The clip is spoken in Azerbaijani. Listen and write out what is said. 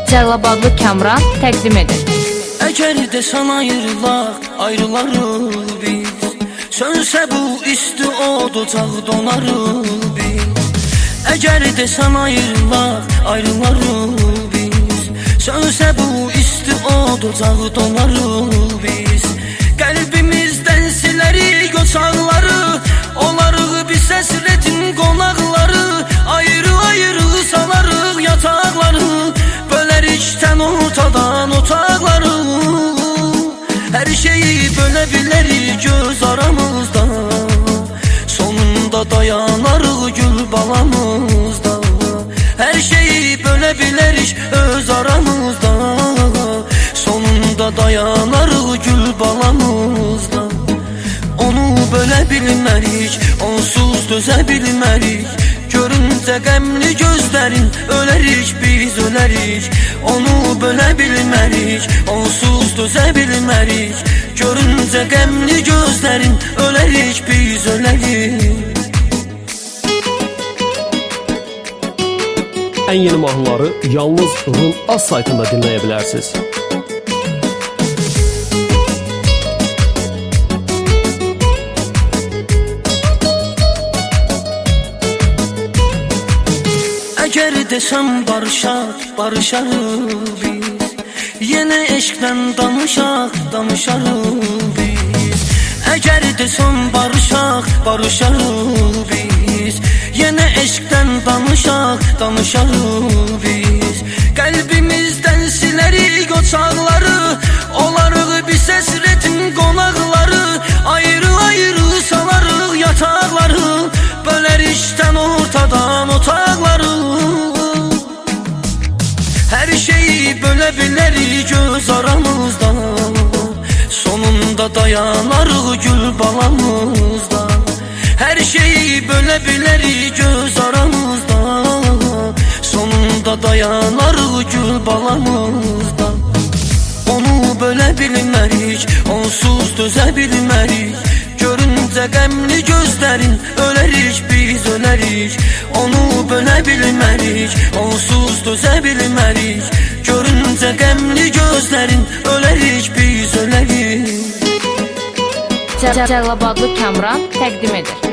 Cəlilabadlı Kamran təqdim edir. Əgər desən ayrılarıq biz, sönsə bu isti od ocaq donarıq biz. Əgər desən ayrılarıq biz, sönsə bu isti od ocaq donarıq biz. Qəlbimizdən silərik qoçaqları, olarıq biz həsrətin qonaqları. Ayrı salarıq yataqları, bölərik tən ortadan otaqları. Hər şeyi bölə bilərik göz aramızda, sonunda dayanarıq gül balamızda. Hər şeyi bölə bilərik öz aramızda, sonunda dayanarıq gül balamızda. Onu bölə bilmərik, onsuz dözə bilmərik. Görüncə qəmli gözlərin, ölərik biz ölərik. Onu bölə bilmərik, onsuz dözə bilmərik. Görüncə qəmli gözlərin, ölərik biz ölərik. Ən yeni mahnıları yalnız Rum Az saytında dinləyə bilərsiniz. Əgər desəm barışarıq biz, yenə eşqdən danışarıq biz. Əgər desəm barışarıq biz, yenə eşqdən danışarıq biz. Qəlbimizdən silərik qoçaqları, olarıq biz həsrətin qonaqları. Ayrı salarıq yataqları, bölərik tən ortadan otaqları. Hər şeyi bölə bilərik göz aramızda, sonunda dayanarıq gül balamızda. Hər şeyi bölə bilərik göz aramızda, sonunda dayanarıq gül balamızda. Onu bölə bilmərik, onsuz dözə bilmərik. Görüncə qəmli gözlərin, ölərik biz ölərik. Onu bölə bilmərik, onsuz dözə bilmərik. Görüncə qəmli gözlərin, ölərik biz ölərik. Cəlilabadlı Kamran təqdim edir.